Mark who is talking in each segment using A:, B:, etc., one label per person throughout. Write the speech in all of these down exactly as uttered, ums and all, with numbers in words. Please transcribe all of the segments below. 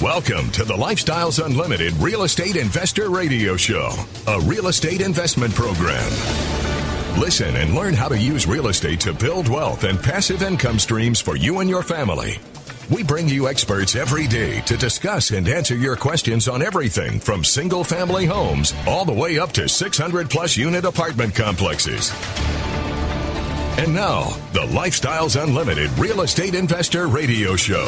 A: Welcome to the Lifestyles Unlimited Real Estate Investor Radio Show, a real estate investment program. Listen and learn how to use real estate to build wealth and passive income streams for you and your family. We bring you experts every day to discuss and answer your questions on everything from single-family homes all the way up to six hundred plus unit apartment complexes. And now, the Lifestyles Unlimited Real Estate Investor Radio Show.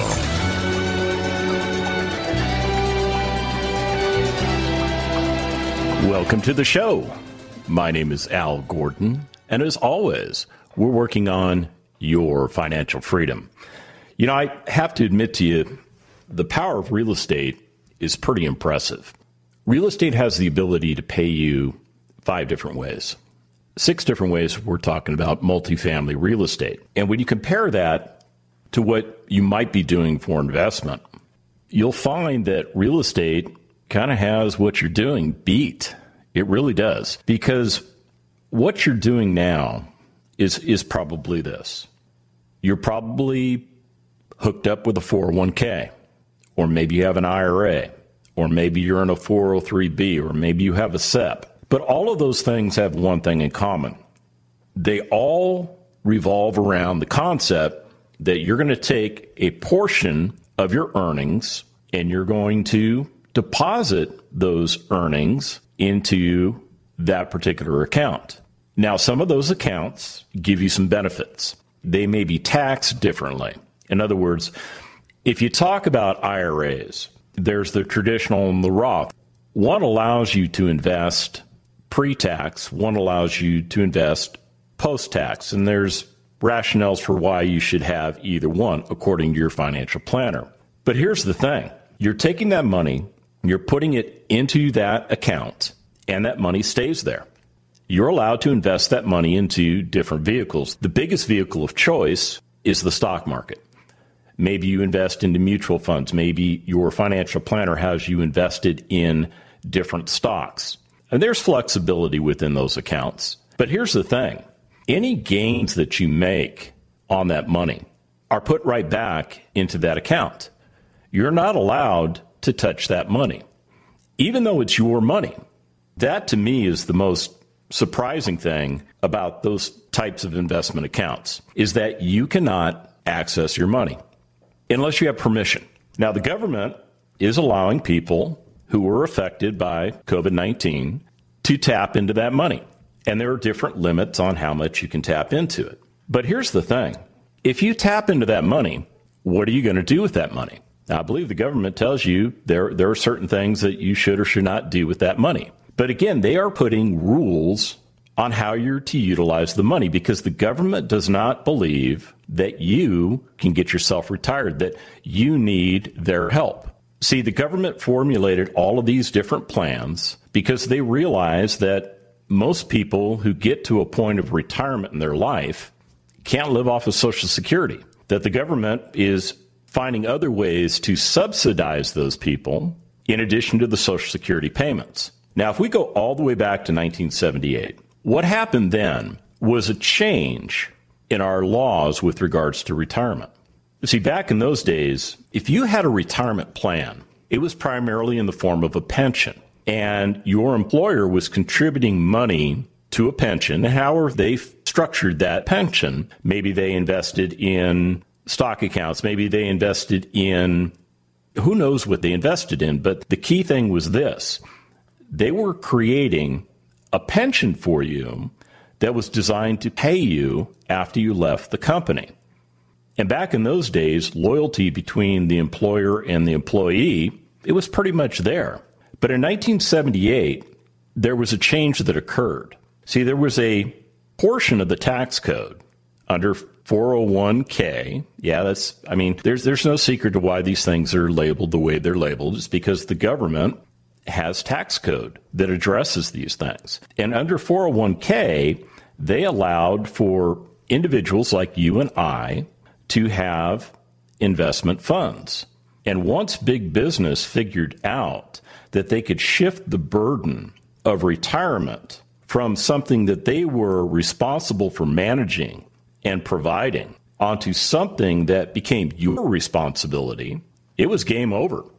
B: Welcome to the show. My name is Al Gordon, and as always, we're working on your financial freedom. You know, I have to admit to you, the power of real estate is pretty impressive. Real estate has the ability to pay you five different ways. Six different ways we're talking about multifamily real estate. And when you compare that to what you might be doing for investment, you'll find that real estate kind of has what you're doing beat. It really does. Because what you're doing now is is probably this. You're probably hooked up with a four oh one k, or maybe you have an I R A, or maybe you're in a four oh three b, or maybe you have a S E P. But all of those things have one thing in common. They all revolve around the concept that you're going to take a portion of your earnings and you're going to deposit those earnings into that particular account. Now, some of those accounts give you some benefits. They may be taxed differently. In other words, if you talk about I R As, there's the traditional and the Roth. One allows you to invest pre-tax, one allows you to invest post-tax, and there's rationales for why you should have either one according to your financial planner. But here's the thing. You're taking that money, you're putting it into that account, and that money stays there. You're allowed to invest that money into different vehicles. The biggest vehicle of choice is the stock market. Maybe you invest into mutual funds. Maybe your financial planner has you invested in different stocks. And there's flexibility within those accounts. But here's the thing. Any gains that you make on that money are put right back into that account. You're not allowed to touch that money, even though it's your money. That, to me, is the most surprising thing about those types of investment accounts, is that you cannot access your money unless you have permission. Now, the government is allowing people who were affected by COVID nineteen to tap into that money. And there are different limits on how much you can tap into it. But here's the thing. If you tap into that money, what are you going to do with that money? Now, I believe the government tells you there, there are certain things that you should or should not do with that money. But again, they are putting rules on how you're to utilize the money because the government does not believe that you can get yourself retired, that you need their help. See, the government formulated all of these different plans because they realize that most people who get to a point of retirement in their life can't live off of Social Security, that the government is finding other ways to subsidize those people in addition to the Social Security payments. Now, if we go all the way back to nineteen seventy-eight, what happened then was a change in our laws with regards to retirement. You see, back in those days, if you had a retirement plan, it was primarily in the form of a pension, and your employer was contributing money to a pension. However they structured that pension, maybe they invested in stock accounts, maybe they invested in, who knows what they invested in, but the key thing was this. They were creating a pension for you that was designed to pay you after you left the company. And back in those days, loyalty between the employer and the employee, it was pretty much there. But in nineteen seventy-eight, there was a change that occurred. See, there was a portion of the tax code under four oh one k. Yeah, that's, I mean, there's there's no secret to why these things are labeled the way they're labeled. It's because the government has tax code that addresses these things. And under four oh one k, they allowed for individuals like you and I to have investment funds. And once big business figured out that they could shift the burden of retirement from something that they were responsible for managing and providing onto something that became your responsibility, it was game over.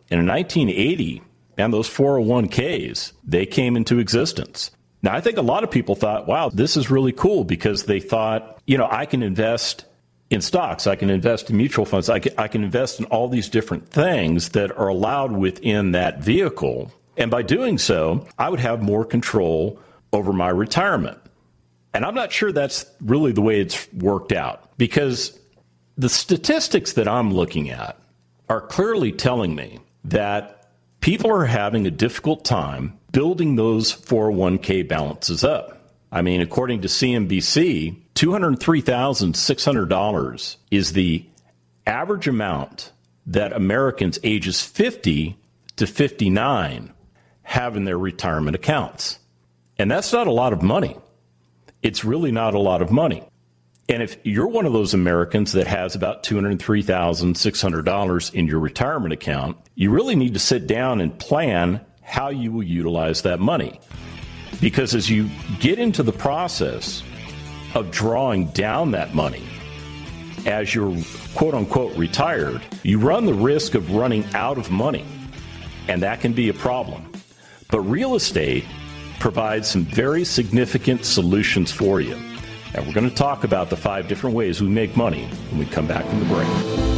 B: And in nineteen eighty, and those four oh one k's, they came into existence. Now, I think a lot of people thought, wow, this is really cool, because they thought, you know, I can invest in stocks, I can invest in mutual funds, I can, I can invest in all these different things that are allowed within that vehicle. And by doing so, I would have more control over my retirement. And I'm not sure that's really the way it's worked out, because the statistics that I'm looking at are clearly telling me that people are having a difficult time building those four oh one k balances up. I mean, according to C N B C, two hundred three thousand six hundred dollars is the average amount that Americans ages fifty to fifty-nine have in their retirement accounts. And that's not a lot of money. It's really not a lot of money. And if you're one of those Americans that has about two hundred three thousand six hundred dollars in your retirement account, you really need to sit down and plan how you will utilize that money. Because as you get into the process of drawing down that money, as you're quote unquote retired, you run the risk of running out of money. And that can be a problem. But real estate provides some very significant solutions for you. And we're going to talk about the five different ways we make money when we come back from the break.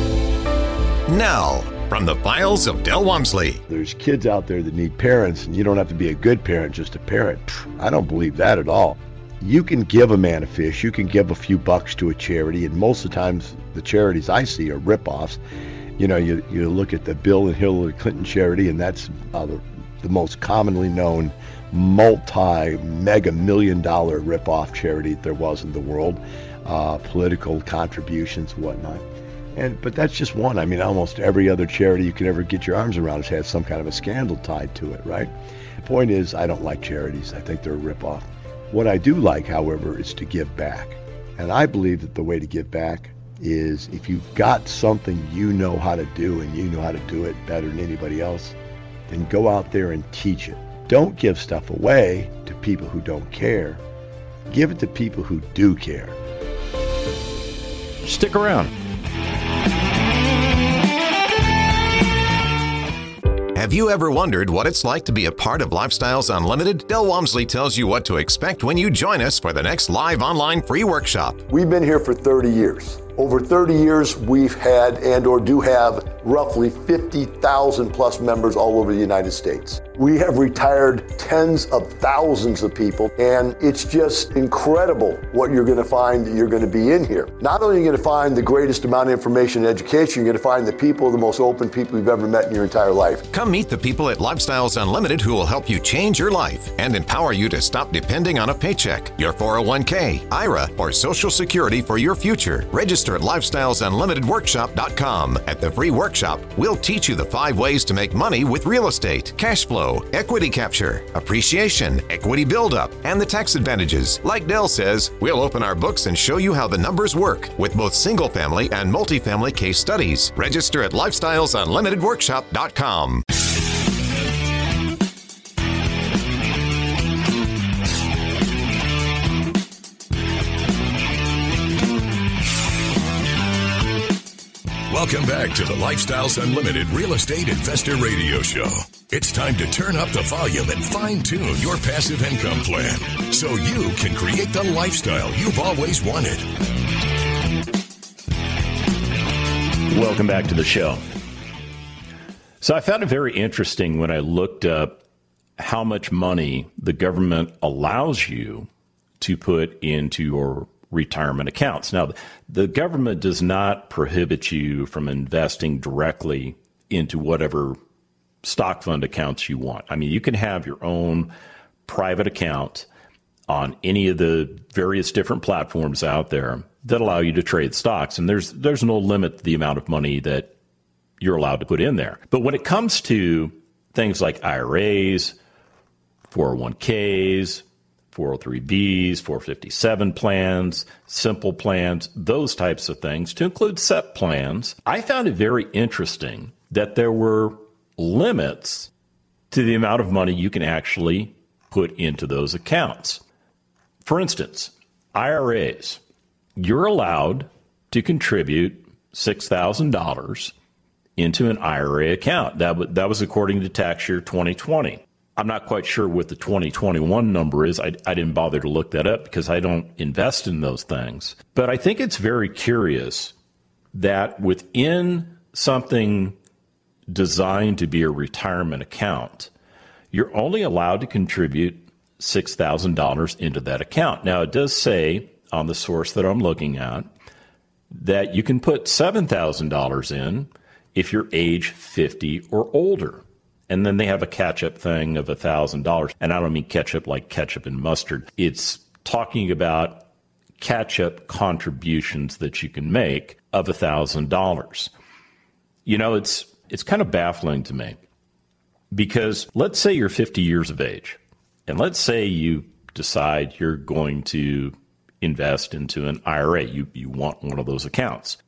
C: Now, from the files of Del Walmsley.
D: There's kids out there that need parents, and you don't have to be a good parent just to parent. I don't believe that at all. You can give a man a fish, you can give a few bucks to a charity, and most of the times the charities I see are ripoffs. You know, you, you look at the Bill and Hillary Clinton charity, and that's uh, the, the most commonly known multi-mega million dollar ripoff charity there was in the world, uh, political contributions, whatnot. And but that's just one. I mean, almost every other charity you can ever get your arms around has had some kind of a scandal tied to it, right? The point is, I don't like charities. I think they're a ripoff. What I do like, however, is to give back. And I believe that the way to give back is if you've got something you know how to do and you know how to do it better than anybody else, then go out there and teach it. Don't give stuff away to people who don't care. Give it to people who do care.
B: Stick around.
C: Have you ever wondered what it's like to be a part of Lifestyles Unlimited? Del Walmsley tells you what to expect when you join us for the next live online free workshop.
E: We've been here for thirty years. Over thirty years, we've had and or do have roughly fifty thousand plus members all over the United States. We have retired tens of thousands of people, and it's just incredible what you're going to find that you're going to be in here. Not only are you going to find the greatest amount of information and education, you're going to find the people, the most open people you've ever met in your entire life.
C: Come meet the people at Lifestyles Unlimited who will help you change your life and empower you to stop depending on a paycheck, your four oh one k, I R A, or Social Security for your future. Register at lifestyles unlimited workshop dot com. At the free workshop, we'll teach you the five ways to make money with real estate, cash flow, equity capture, appreciation, equity buildup, and the tax advantages. Like Del says, we'll open our books and show you how the numbers work with both single-family and multifamily case studies. Register at lifestyles unlimited workshop dot com.
A: Welcome back to the Lifestyles Unlimited Real Estate Investor Radio Show. It's time to turn up the volume and fine-tune your passive income plan so you can create the lifestyle you've always wanted.
B: Welcome back to the show. So I found it very interesting when I looked up how much money the government allows you to put into your retirement accounts. Now, the government does not prohibit you from investing directly into whatever stock fund accounts you want. I mean, you can have your own private account on any of the various different platforms out there that allow you to trade stocks. And there's there's no limit to the amount of money that you're allowed to put in there. But when it comes to things like I R As, four oh one k's, four oh three b's, four fifty-seven plans, simple plans, those types of things, to include S E P plans, I found it very interesting that there were limits to the amount of money you can actually put into those accounts. For instance, I R As, you're allowed to contribute six thousand dollars into an I R A account. That, w- that was according to tax year twenty twenty. I'm not quite sure what the twenty twenty-one number is. I, I didn't bother to look that up because I don't invest in those things. But I think it's very curious that within something designed to be a retirement account, you're only allowed to contribute six thousand dollars into that account. Now, it does say on the source that I'm looking at that you can put seven thousand dollars in if you're age fifty or older. And then they have a catch-up thing of one thousand dollars. And I don't mean ketchup like ketchup and mustard. It's talking about catch-up contributions that you can make of one thousand dollars. You know, it's it's kind of baffling to me because let's say you're fifty years of age, and let's say you decide you're going to invest into an I R A. You, you want one of those accounts.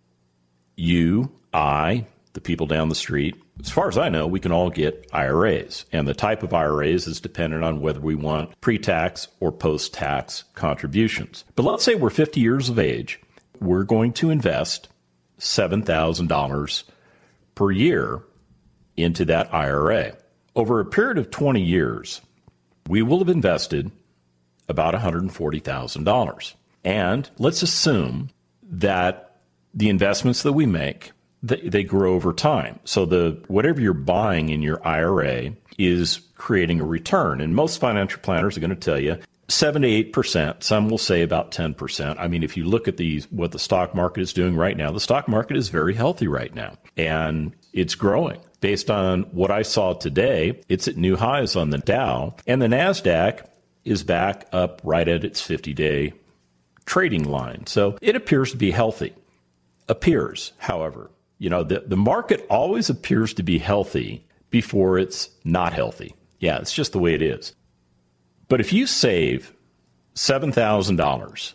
B: You, I, the people down the street, as far as I know, we can all get I R As. And the type of I R As is dependent on whether we want pre-tax or post-tax contributions. But let's say we're fifty years of age. We're going to invest seven thousand dollars per year into that I R A. Over a period of twenty years, we will have invested about one hundred forty thousand dollars. And let's assume that the investments that we make, they, they grow over time. So the whatever you're buying in your I R A is creating a return. And most financial planners are going to tell you seven to eight percent. Some will say about ten percent. I mean, if you look at the what the stock market is doing right now, the stock market is very healthy right now. And it's growing. Based on what I saw today, it's at new highs on the Dow. And the NASDAQ is back up right at its fifty-day trading line. So it appears to be healthy. Appears, however. You know, the, the market always appears to be healthy before it's not healthy. Yeah, it's just the way it is. But if you save seven thousand dollars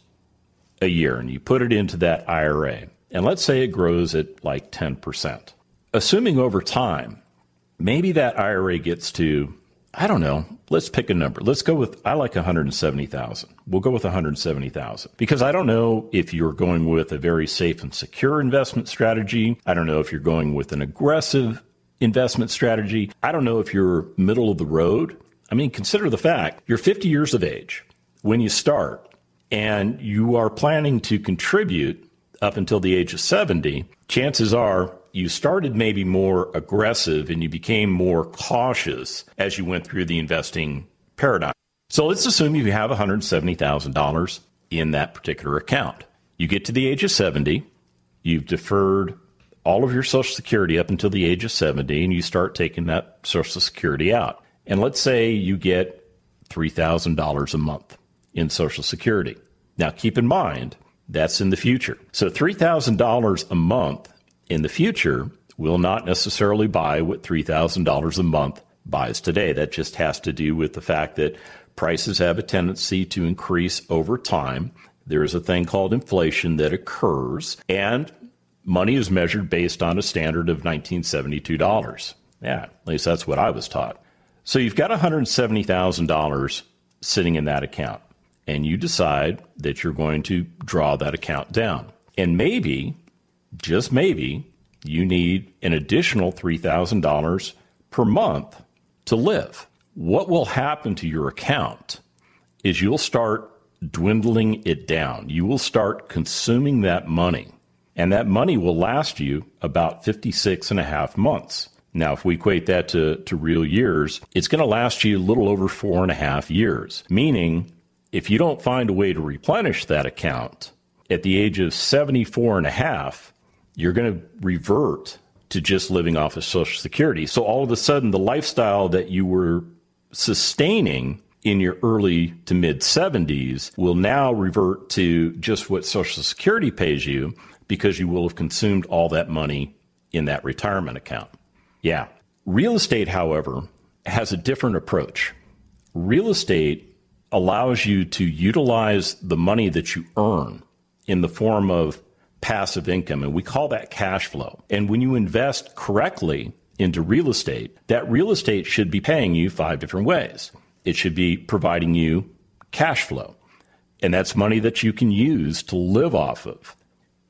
B: a year and you put it into that I R A, and let's say it grows at like ten percent, assuming over time, maybe that I R A gets to, I don't know, let's pick a number. Let's go with, I like one hundred seventy thousand. We'll go with one hundred seventy thousand because I don't know if you're going with a very safe and secure investment strategy. I don't know if you're going with an aggressive investment strategy. I don't know if you're middle of the road. I mean, consider the fact you're fifty years of age when you start and you are planning to contribute up until the age of seventy. Chances are you started maybe more aggressive and you became more cautious as you went through the investing paradigm. So let's assume you have one hundred seventy thousand dollars in that particular account. You get to the age of seventy, you've deferred all of your Social Security up until the age of seventy, and you start taking that Social Security out. And let's say you get three thousand dollars a month in Social Security. Now, keep in mind, that's in the future. So three thousand dollars a month in the future will not necessarily buy what three thousand dollars a month buys today. That just has to do with the fact that prices have a tendency to increase over time. There is a thing called inflation that occurs, and money is measured based on a standard of nineteen seventy-two dollars. Yeah, at least that's what I was taught. So you've got one hundred seventy thousand dollars sitting in that account, and you decide that you're going to draw that account down. And maybe, just maybe, you need an additional three thousand dollars per month to live. What will happen to your account is you'll start dwindling it down. You will start consuming that money, and that money will last you about fifty-six and a half months. Now, if we equate that to, to real years, it's going to last you a little over four and a half years, meaning if you don't find a way to replenish that account at the age of seventy-four and a half, you're going to revert to just living off of Social Security. So all of a sudden, the lifestyle that you were sustaining in your early to mid seventies will now revert to just what Social Security pays you because you will have consumed all that money in that retirement account. Yeah. Real estate, however, has a different approach. Real estate allows you to utilize the money that you earn in the form of passive income, and we call that cash flow. And when you invest correctly into real estate, that real estate should be paying you five different ways. It should be providing you cash flow, and that's money that you can use to live off of.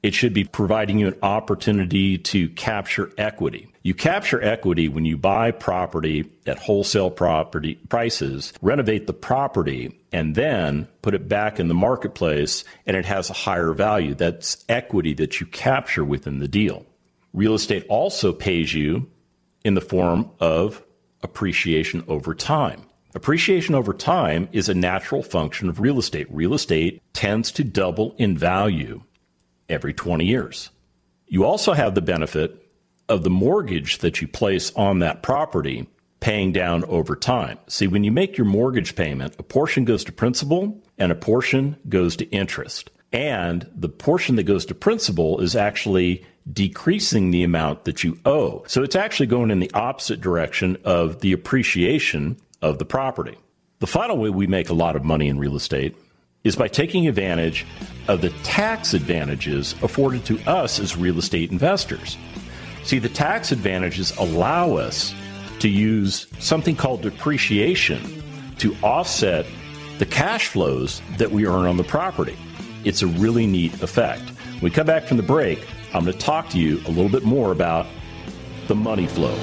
B: It should be providing you an opportunity to capture equity. You capture equity when you buy property at wholesale property prices, renovate the property, and then put it back in the marketplace, and it has a higher value. That's equity that you capture within the deal. Real estate also pays you in the form of appreciation over time. Appreciation over time is a natural function of real estate. Real estate tends to double in value every twenty years. You also have the benefit of the mortgage that you place on that property paying down over time. See, when you make your mortgage payment, a portion goes to principal and a portion goes to interest. And the portion that goes to principal is actually decreasing the amount that you owe. So it's actually going in the opposite direction of the appreciation of the property. The final way we make a lot of money in real estate is by taking advantage of the tax advantages afforded to us as real estate investors. See, the tax advantages allow us to use something called depreciation to offset the cash flows that we earn on the property. It's a really neat effect. When we come back from the break, I'm going to talk to you a little bit more about the money flow.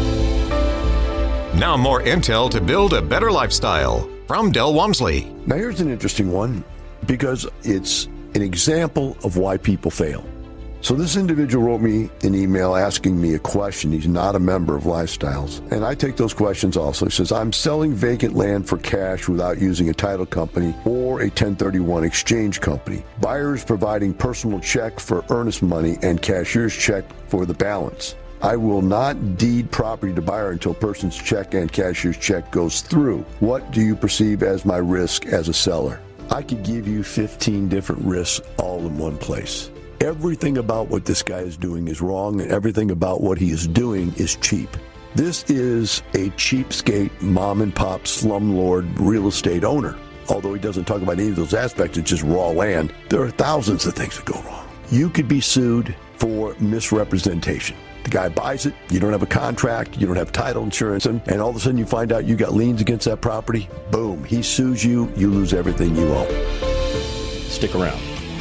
C: Now more intel to build a better lifestyle from Del Walmsley.
F: Now here's an interesting one because it's an example of why people fail. So this individual wrote me an email asking me a question. He's not a member of Lifestyles. And I take those questions also. He says, I'm selling vacant land for cash without using a title company or a ten thirty-one exchange company. Buyers providing personal check for earnest money and cashier's check for the balance. I will not deed property to buyer until person's check and cashier's check goes through. What do you perceive as my risk as a seller? I could give you fifteen different risks all in one place. Everything about what this guy is doing is wrong, and everything about what he is doing is cheap. This is a cheapskate, mom-and-pop, slumlord real estate owner. Although he doesn't talk about any of those aspects, it's just raw land. There are thousands of things that go wrong. You could be sued for misrepresentation. The guy buys it, you don't have a contract, you don't have title insurance, and, and all of a sudden you find out you got liens against that property. Boom, he sues you, you lose everything you own.
B: Stick around.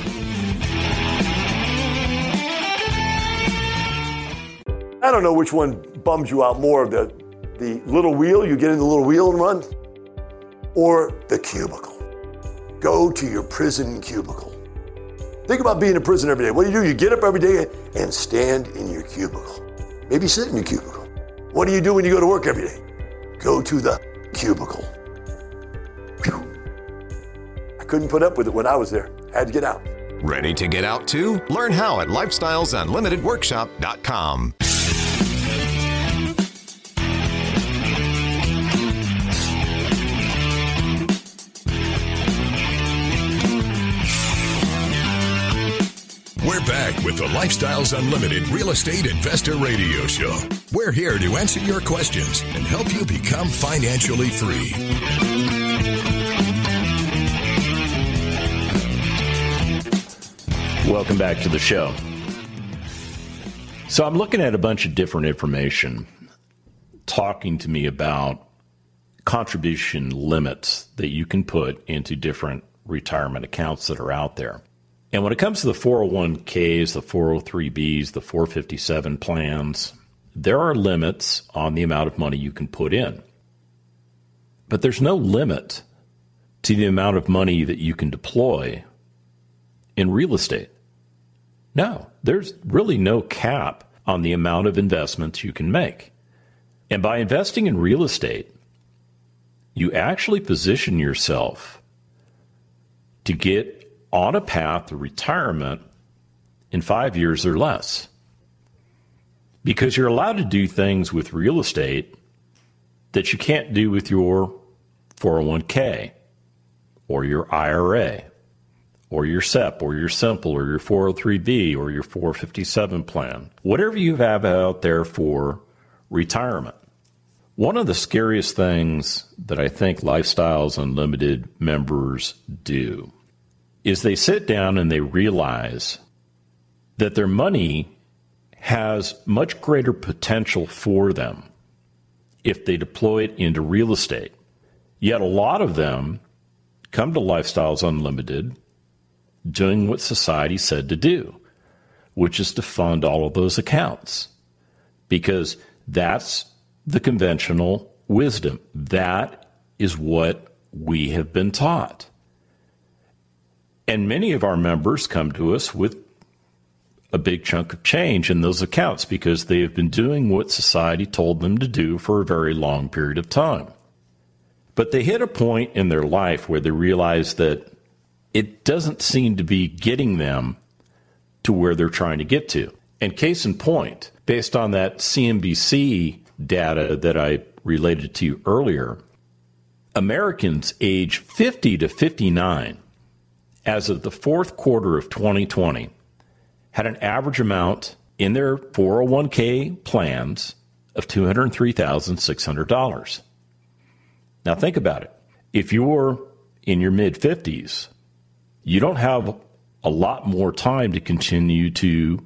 E: I don't know which one bums you out more, the, the little wheel, you get in the little wheel and run, or the cubicle. Go to your prison cubicle. Think about being in prison every day. What do you do? You get up every day and stand in your cubicle. Maybe sit in your cubicle. What do you do when you go to work every day? Go to the cubicle. Whew. I couldn't put up with it when I was there. I had to get out.
C: Ready to get out too? Learn how at lifestyles unlimited workshop dot com.
A: We're back with the Lifestyles Unlimited Real Estate Investor Radio Show. We're here to answer your questions and help you become financially free.
B: Welcome back to the show. So I'm looking at a bunch of different information talking to me about contribution limits that you can put into different retirement accounts that are out there. And when it comes to the four oh one k's, the four oh three b's, the four fifty-seven plans, there are limits on the amount of money you can put in. But there's no limit to the amount of money that you can deploy in real estate. No, there's really no cap on the amount of investments you can make. And by investing in real estate, you actually position yourself to get on a path to retirement in five years or less. Because you're allowed to do things with real estate that you can't do with your four oh one k or your I R A or your S E P or your Simple or your four oh three b or your four fifty-seven plan. Whatever you have out there for retirement. One of the scariest things that I think Lifestyles Unlimited members do is they sit down and they realize that their money has much greater potential for them if they deploy it into real estate. Yet a lot of them come to Lifestyles Unlimited doing what society said to do. which is to fund all of those accounts, because that's the conventional wisdom. That is what we have been taught. And many of our members come to us with a big chunk of change in those accounts because they have been doing what society told them to do for a very long period of time. But they hit a point in their life where they realize that it doesn't seem to be getting them to where they're trying to get to. And case in point, based on that C N B C data that I related to you earlier, Americans age fifty to fifty-nine, as of the fourth quarter of twenty twenty, had an average amount in their four oh one k plans of two hundred three thousand six hundred dollars. Now think about it. If you're in your mid-fifties, you don't have a lot more time to continue to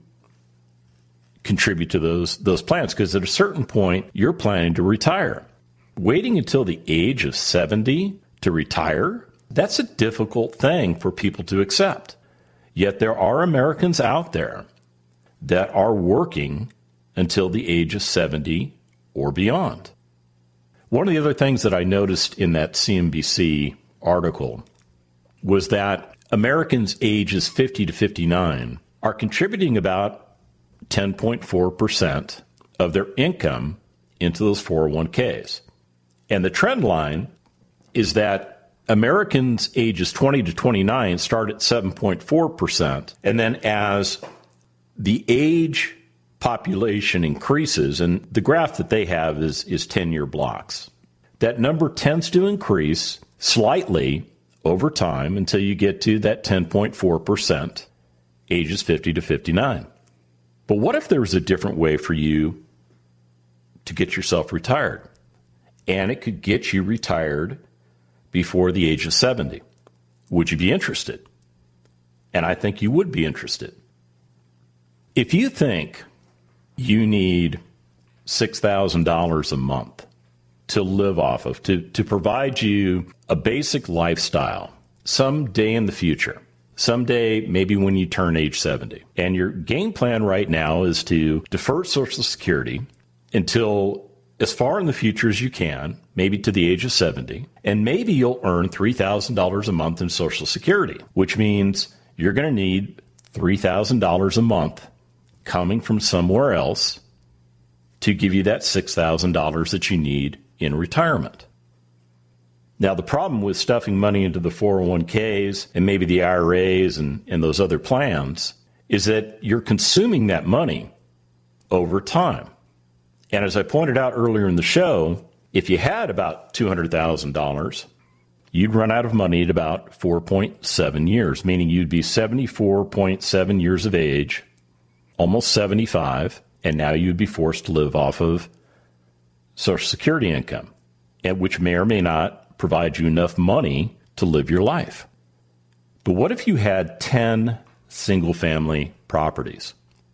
B: contribute to those those plans, because at a certain point, you're planning to retire. Waiting until the age of seventy to retire, that's a difficult thing for people to accept. Yet there are Americans out there that are working until the age of seventy or beyond. One of the other things that I noticed in that C N B C article was that Americans ages fifty to fifty-nine are contributing about ten point four percent of their income into those four oh one k's. And the trend line is that Americans ages twenty to twenty-nine start at seven point four percent. And then as the age population increases, and the graph that they have is, is ten-year blocks, that number tends to increase slightly over time until you get to that ten point four percent ages fifty to fifty-nine. But what if there was a different way for you to get yourself retired? And it could get you retired before the age of seventy. Would you be interested? And I think you would be interested. If you think you need six thousand dollars a month to live off of, to, to provide you a basic lifestyle someday in the future, someday maybe when you turn age seventy, and your game plan right now is to defer Social Security until as far in the future as you can, maybe to the age of seventy, and maybe you'll earn three thousand dollars a month in Social Security, which means you're going to need three thousand dollars a month coming from somewhere else to give you that six thousand dollars that you need in retirement. Now, the problem with stuffing money into the four oh one k's and maybe the I R As and, and those other plans is that you're consuming that money over time. And as I pointed out earlier in the show, if you had about two hundred thousand dollars, you'd run out of money at about four point seven years, meaning you'd be seventy-four point seven years of age, almost seventy-five, and now you'd be forced to live off of Social Security income, and which may or may not provide you enough money to live your life. But what if you had ten single-family properties?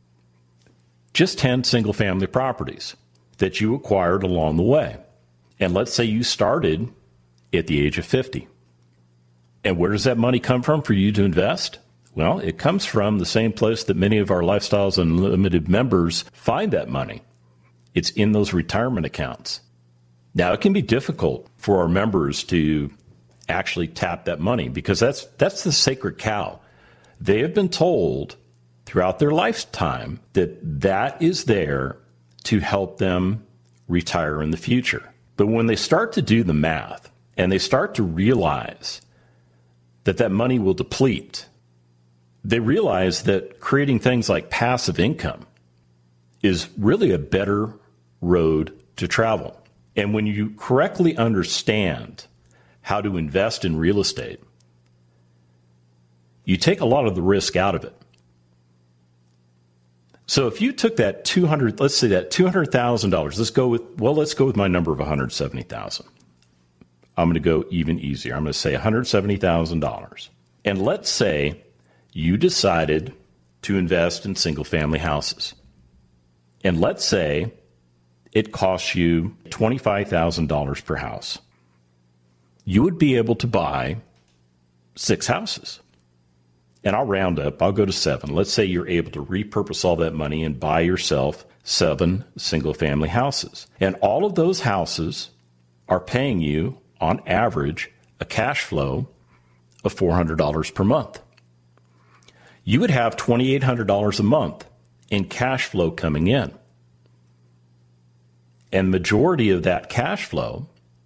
B: Just ten single-family properties that you acquired along the way. And let's say you started at the age of fifty. And where does that money come from for you to invest? Well, it comes from the same place that many of our Lifestyles Unlimited members find that money. It's in those retirement accounts. Now, it can be difficult for our members to actually tap that money because that's that's the sacred cow. They have been told throughout their lifetime that that is there to help them retire in the future. But when they start to do the math and they start to realize that that money will deplete, they realize that creating things like passive income is really a better road to travel. And when you correctly understand how to invest in real estate, you take a lot of the risk out of it. So if you took that two hundred, let's say that two hundred thousand dollars, let's go with, well, let's go with my number of one hundred seventy thousand dollars. I'm going to go even easier. I'm going to say one hundred seventy thousand dollars. And let's say you decided to invest in single-family houses. And let's say it costs you twenty-five thousand dollars per house. You would be able to buy six houses. and I'll round up, I'll go to seven. Let's say you're able to repurpose all that money and buy yourself seven single-family houses. And all of those houses are paying you, on average, a cash flow of four hundred dollars per month. You would have two thousand eight hundred dollars a month in cash flow coming in. And majority of that cash flow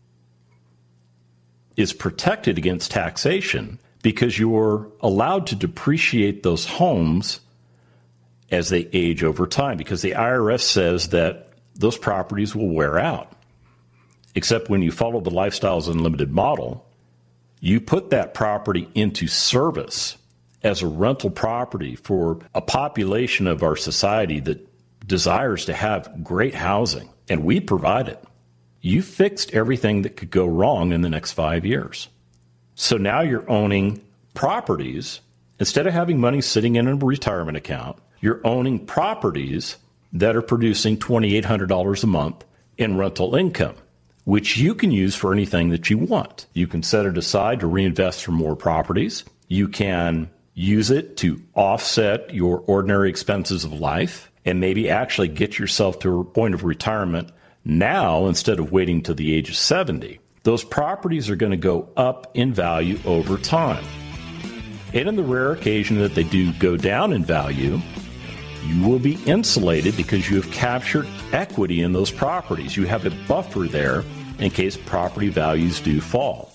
B: is protected against taxation because you're allowed to depreciate those homes as they age over time, because the I R S says that those properties will wear out. Except when you follow the Lifestyles Unlimited model, you put that property into service as a rental property for a population of our society that desires to have great housing, and we provide it. You fixed everything that could go wrong in the next five years. So now you're owning properties. Instead of having money sitting in a retirement account, you're owning properties that are producing two thousand eight hundred dollars a month in rental income, which you can use for anything that you want. You can set it aside to reinvest for more properties. You can use it to offset your ordinary expenses of life and maybe actually get yourself to a point of retirement now instead of waiting to the age of seventy. Those properties are going to go up in value over time. And in the rare occasion that they do go down in value, you will be insulated because you have captured equity in those properties. You have a buffer there in case property values do fall.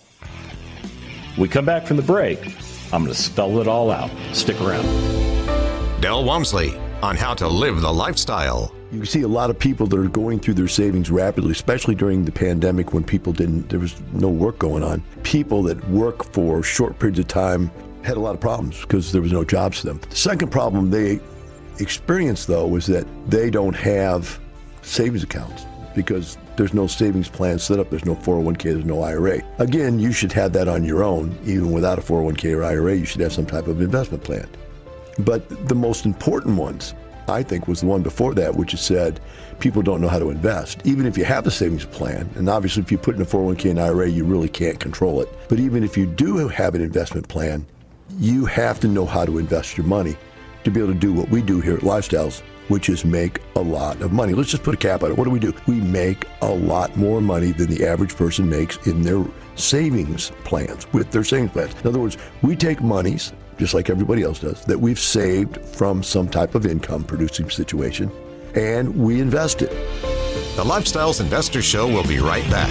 B: We come back from the break, I'm going to spell it all out. Stick around.
C: Del Walmsley on how to live the lifestyle.
F: You can see a lot of people that are going through their savings rapidly, especially during the pandemic when people didn't, there was no work going on. People that work for short periods of time had a lot of problems because there was no jobs for them. The second problem they experienced, though, was that they don't have savings accounts because there's no savings plan set up. There's no four oh one k, there's no I R A. Again, you should have that on your own. Even without a four oh one k or I R A, you should have some type of investment plan. But the most important ones, I think, was the one before that, which is said people don't know how to invest. Even if you have a savings plan, and obviously if you put in a four oh one k and I R A, you really can't control it. But even if you do have an investment plan, you have to know how to invest your money to be able to do what we do here at Lifestyles, which is make a lot of money. Let's just put a cap on it. What do we do? We make a lot more money than the average person makes in their savings plans, with their savings plans. In other words, we take monies, just like everybody else does, that we've saved from some type of income producing situation, and we invest it.
C: The Lifestyles Investor Show will be right back.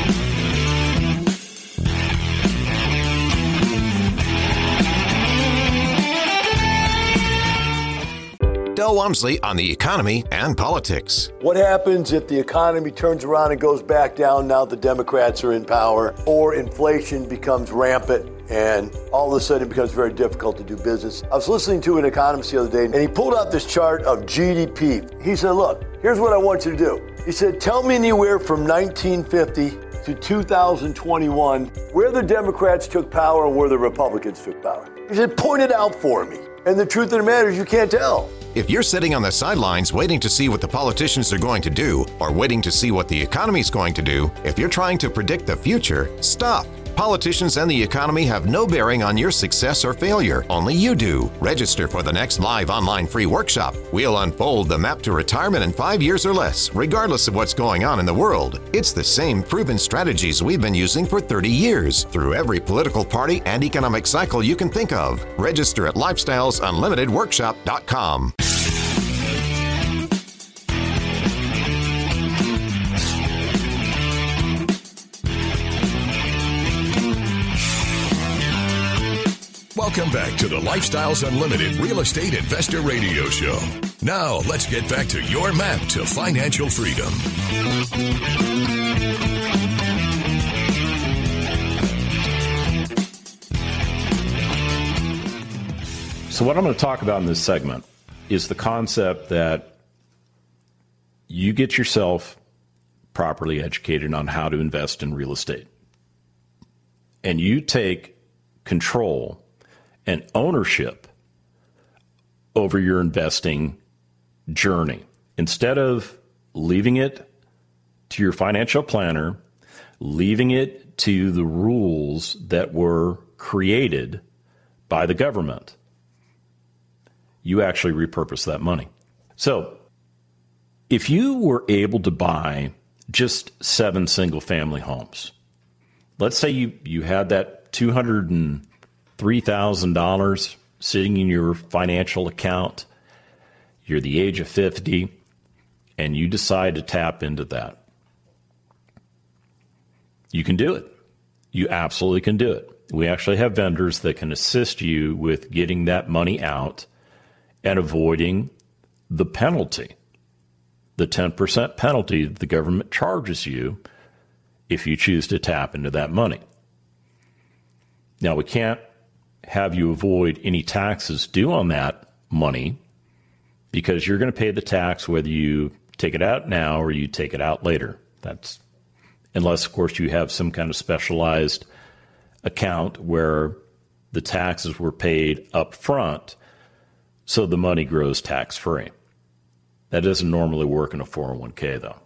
C: Del Walmsley on the economy and politics.
E: What happens if the economy turns around and goes back down now the Democrats are in power, or inflation becomes rampant and all of a sudden it becomes very difficult to do business? I was listening to an economist the other day, and he pulled out this chart of G D P. He said, look, here's what I want you to do. He said, tell me anywhere from nineteen fifty to two thousand twenty-one where the Democrats took power and where the Republicans took power. He said, point it out for me. And the truth of the matter is you can't tell.
C: If you're sitting on the sidelines waiting to see what the politicians are going to do, or waiting to see what the economy's going to do, if you're trying to predict the future, stop. Politicians and the economy have no bearing on your success or failure. Only you do. Register for the next live online free workshop. We'll unfold the map to retirement in five years or less, regardless of what's going on in the world. It's the same proven strategies we've been using for thirty years, through every political party and economic cycle you can think of. Register at lifestyles unlimited workshop dot com.
A: Welcome back to the Lifestyles Unlimited Real Estate Investor Radio Show. Now, let's get back to your map to financial freedom.
B: So what I'm going to talk about in this segment is the concept that you get yourself properly educated on how to invest in real estate. And you take control and ownership over your investing journey. Instead of leaving it to your financial planner, leaving it to the rules that were created by the government. you actually repurpose that money. So if you were able to buy just seven single-family homes, let's say you, you had that two hundred three thousand dollars sitting in your financial account, you're the age of fifty, and you decide to tap into that. You can do it. You absolutely can do it. We actually have vendors that can assist you with getting that money out and avoiding the penalty, the ten percent penalty that the government charges you if you choose to tap into that money. Now, we can't have you avoid any taxes due on that money because you're going to pay the tax whether you take it out now or you take it out later. That's unless, of course, you have some kind of specialized account where the taxes were paid up front so the money grows tax-free. That doesn't normally work in a four oh one k, though.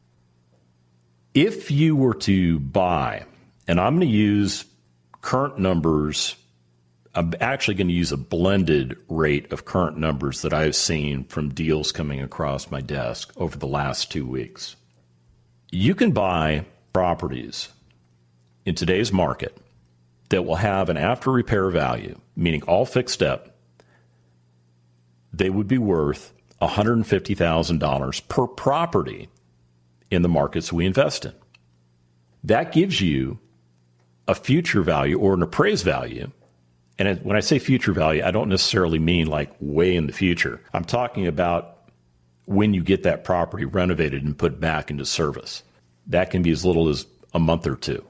B: If you were to buy, and I'm going to use current numbers, I'm actually going to use a blended rate of current numbers that I've seen from deals coming across my desk over the last two weeks. You can buy properties in today's market that will have an after repair value, meaning all fixed up. They would be worth one hundred fifty thousand dollars per property in the markets we invest in. That gives you a future value or an appraised value. And when I say future value, I don't necessarily mean like way in the future. I'm talking about when you get that property renovated and put back into service. That can be as little as a month or two.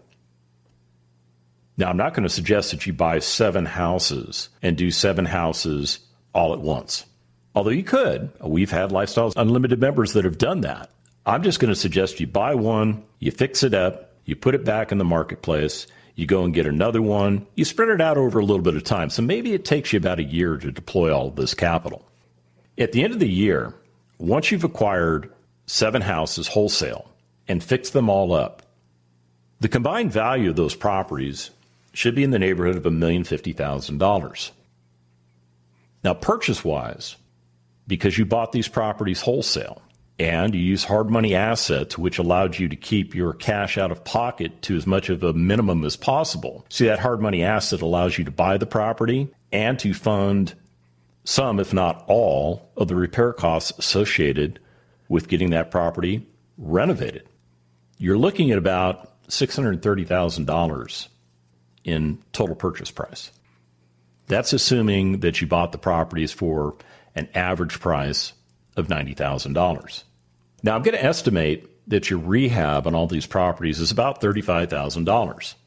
B: Now, I'm not going to suggest that you buy seven houses and do seven houses all at once. Although you could. We've had Lifestyles Unlimited members that have done that. I'm just going to suggest you buy one, you fix it up, you put it back in the marketplace, you go and get another one, you spread it out over a little bit of time. So maybe it takes you about a year to deploy all of this capital. At the end of the year, once you've acquired seven houses wholesale and fixed them all up, the combined value of those properties should be in the neighborhood of one million fifty thousand dollars. Now, purchase-wise, because you bought these properties wholesale and you use hard money assets, which allowed you to keep your cash out of pocket to as much of a minimum as possible. See, that hard money asset allows you to buy the property and to fund some, if not all, of the repair costs associated with getting that property renovated. You're looking at about six hundred thirty thousand dollars in total purchase price. That's assuming that you bought the properties for an average price of ninety thousand dollars. Now, I'm going to estimate that your rehab on all these properties is about thirty-five thousand dollars.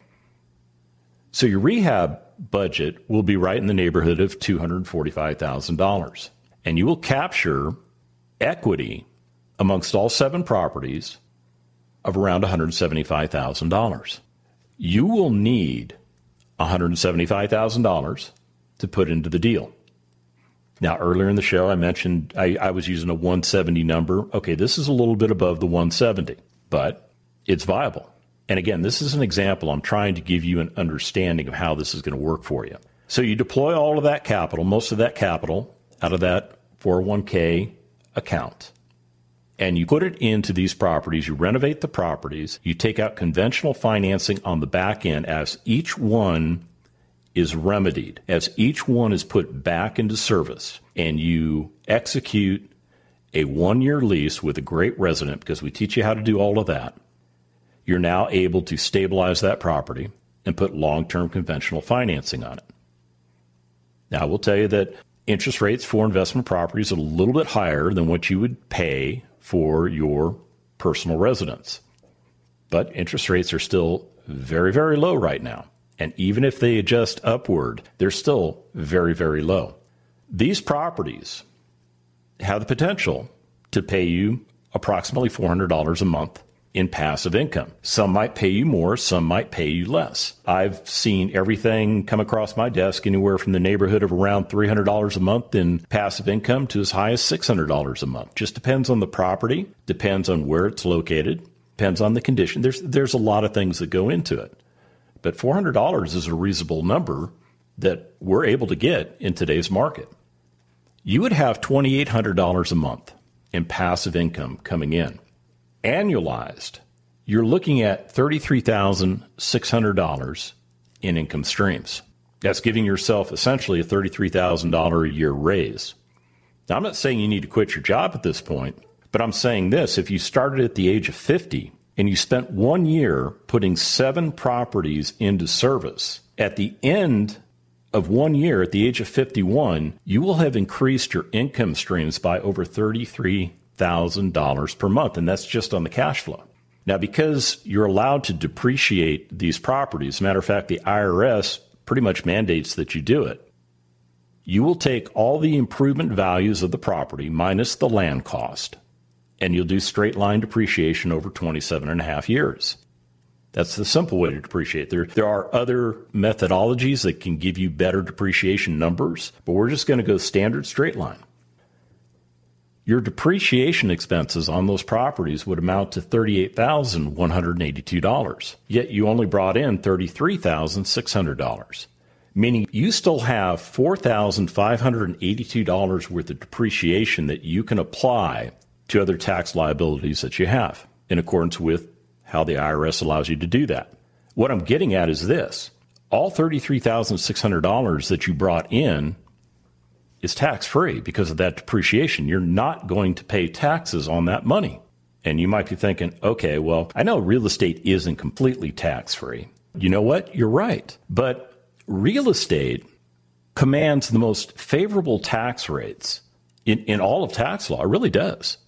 B: So your rehab budget will be right in the neighborhood of two hundred forty-five thousand dollars. And you will capture equity amongst all seven properties of around one hundred seventy-five thousand dollars. You will need one hundred seventy-five thousand dollars to put into the deal. Now, earlier in the show, I mentioned I, I was using a one seventy number. Okay, this is a little bit above the one seventy, but it's viable. And again, this is an example. I'm trying to give you an understanding of how this is going to work for you. So you deploy all of that capital, most of that capital out of that four oh one k account, and you put it into these properties. You renovate the properties. You take out conventional financing on the back end as each one is remedied, as each one is put back into service, and you execute a one-year lease with a great resident, because we teach you how to do all of that. You're now able to stabilize that property and put long-term conventional financing on it. Now, I will tell you that interest rates for investment properties are a little bit higher than what you would pay for your personal residence. But interest rates are still very, very low right now. And even if they adjust upward, they're still very, very low. These properties have the potential to pay you approximately four hundred dollars a month in passive income. Some might pay you more, some might pay you less. I've seen everything come across my desk anywhere from the neighborhood of around three hundred dollars a month in passive income to as high as six hundred dollars a month. Just depends on the property, depends on where it's located, depends on the condition. There's, there's a lot of things that go into it. But four hundred dollars is a reasonable number that we're able to get in today's market. you would have two thousand eight hundred dollars a month in passive income coming in. Annualized, you're looking at thirty-three thousand six hundred dollars in income streams. That's giving yourself essentially a thirty-three thousand dollars a year raise. Now, I'm not saying you need to quit your job at this point, but I'm saying this: if you started at the age of fifty and you spent one year putting seven properties into service, at the end of one year, at the age of fifty-one, you will have increased your income streams by over thirty-three thousand dollars per month, and that's just on the cash flow. Now, because you're allowed to depreciate these properties, as a matter of fact, the I R S pretty much mandates that you do it, you will take all the improvement values of the property minus the land cost, and you'll do straight line depreciation over twenty-seven and a half years. That's the simple way to depreciate. There, there are other methodologies that can give you better depreciation numbers, but we're just going to go standard straight line. Your depreciation expenses on those properties would amount to thirty-eight thousand one hundred eighty-two dollars, yet you only brought in thirty-three thousand six hundred dollars, meaning you still have four thousand five hundred eighty-two dollars worth of depreciation that you can apply to other tax liabilities that you have in accordance with how the I R S allows you to do that. What I'm getting at is this: all thirty-three thousand six hundred dollars that you brought in is tax-free because of that depreciation. You're not going to pay taxes on that money. And you might be thinking, okay, well, I know real estate isn't completely tax-free. You know what? You're right. But real estate commands the most favorable tax rates in, in all of tax law. It really does.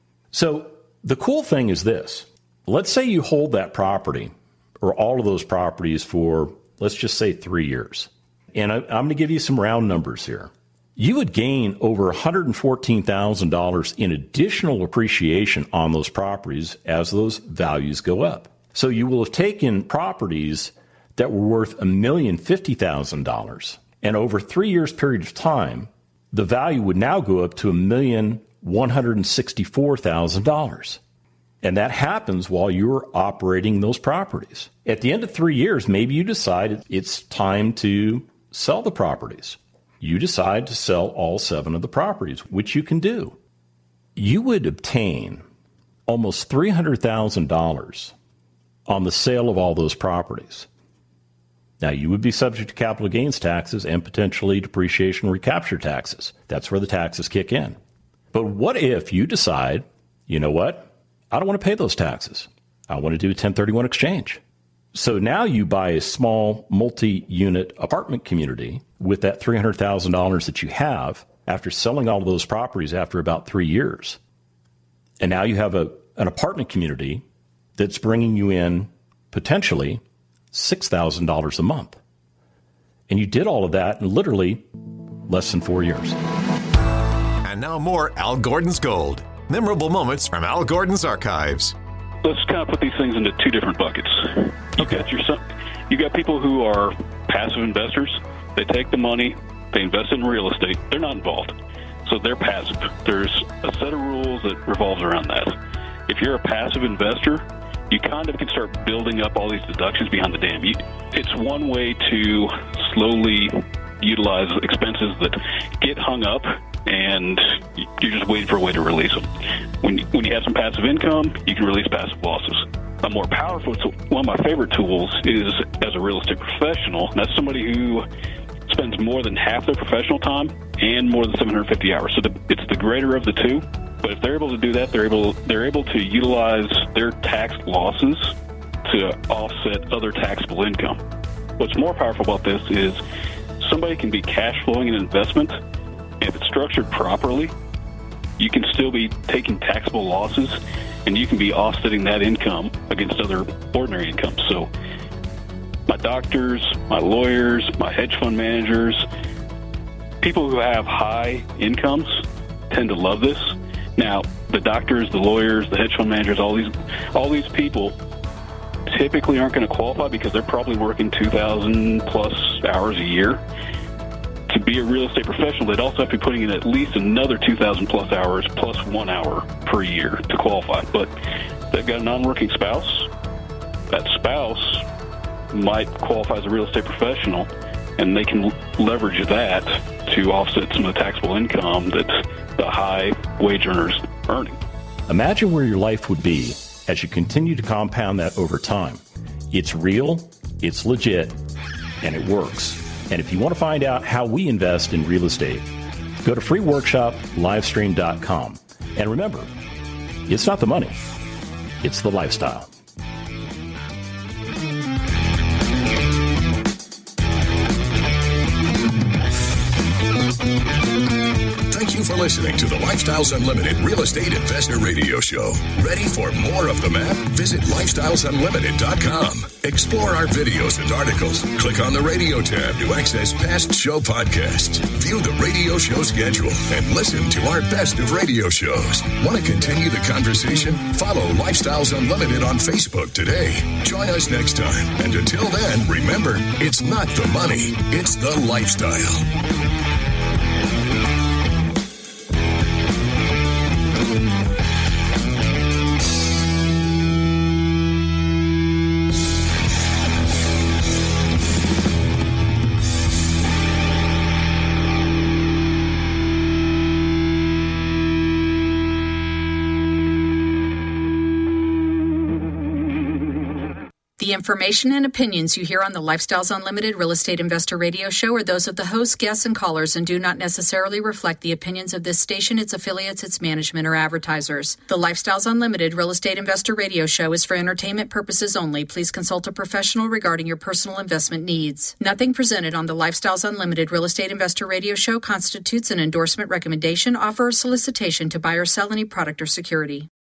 B: So the cool thing is this. Let's say you hold that property or all of those properties for, let's just say, three years. And I, I'm going to give you some round numbers here. You would gain over one hundred fourteen thousand dollars in additional appreciation on those properties as those values go up. So you will have taken properties that were worth one million fifty thousand dollars, and over three years period of time, the value would now go up to one million one hundred sixty-four thousand dollars. And that happens while you're operating those properties. At the end of three years, maybe you decide it's time to sell the properties. You decide to sell all seven of the properties, which you can do. You would obtain almost three hundred thousand dollars on the sale of all those properties. Now, you would be subject to capital gains taxes and potentially depreciation recapture taxes. That's where the taxes kick in. But what if you decide, you know what? I don't want to pay those taxes. I want to do a ten thirty-one exchange. So now you buy a small multi-unit apartment community with that three hundred thousand dollars that you have after selling all of those properties after about three years. And now you have a, an apartment community that's bringing you in potentially six thousand dollars a month. And you did all of that in literally less than four years.
C: And now more Al Gordon's Gold. Memorable moments from Al Gordon's archives.
G: Let's kind of put these things into two different buckets. You
B: Okay.
G: got your son, you got people who are passive investors. They take the money, they invest in real estate. They're not involved, so they're passive. There's a set of rules that revolves around that. If you're a passive investor, you kind of can start building up all these deductions behind the dam. You, it's one way to slowly utilize expenses that get hung up, and you're just waiting for a way to release them. When you, when you have some passive income, you can release passive losses. A more powerful tool, one of my favorite tools is as a real estate professional. And that's somebody who spends more than half their professional time and more than seven hundred fifty hours. So the, it's the greater of the two. But if they're able to do that, they're able they're able to utilize their tax losses to offset other taxable income. What's more powerful about this is somebody can be cash flowing an investment. If it's structured properly, you can still be taking taxable losses, and you can be offsetting that income against other ordinary income. So my doctors, my lawyers, my hedge fund managers, people who have high incomes tend to love this. Now, the doctors, the lawyers, the hedge fund managers, all these all these people typically aren't going to qualify because they're probably working two thousand plus hours a year. To be a real estate professional, they'd also have to be putting in at least another two thousand plus hours plus one hour per year to qualify. But they've got a non-working spouse. That spouse might qualify as a real estate professional, and they can leverage that to offset some of the taxable income that the high wage earners are earning.
B: Imagine where your life would be as you continue to compound that over time. It's real, it's legit, and it works. And if you want to find out how we invest in real estate, go to free workshop livestream dot com. And remember, it's not the money, it's the lifestyle.
A: Thank you for listening to the Lifestyles Unlimited Real Estate Investor Radio Show. Ready for more of the map? Visit lifestyles unlimited dot com. Explore our videos and articles. Click on the radio tab to access past show podcasts. View the radio show schedule and listen to our best of radio shows. Want to continue the conversation? Follow Lifestyles Unlimited on Facebook today. Join us next time. And until then, remember, it's not the money, it's the lifestyle.
H: The information and opinions you hear on the Lifestyles Unlimited Real Estate Investor Radio Show are those of the hosts, guests, and callers and do not necessarily reflect the opinions of this station, its affiliates, its management, or advertisers. The Lifestyles Unlimited Real Estate Investor Radio Show is for entertainment purposes only. Please consult a professional regarding your personal investment needs. Nothing presented on the Lifestyles Unlimited Real Estate Investor Radio Show constitutes an endorsement, recommendation, offer, or solicitation to buy or sell any product or security.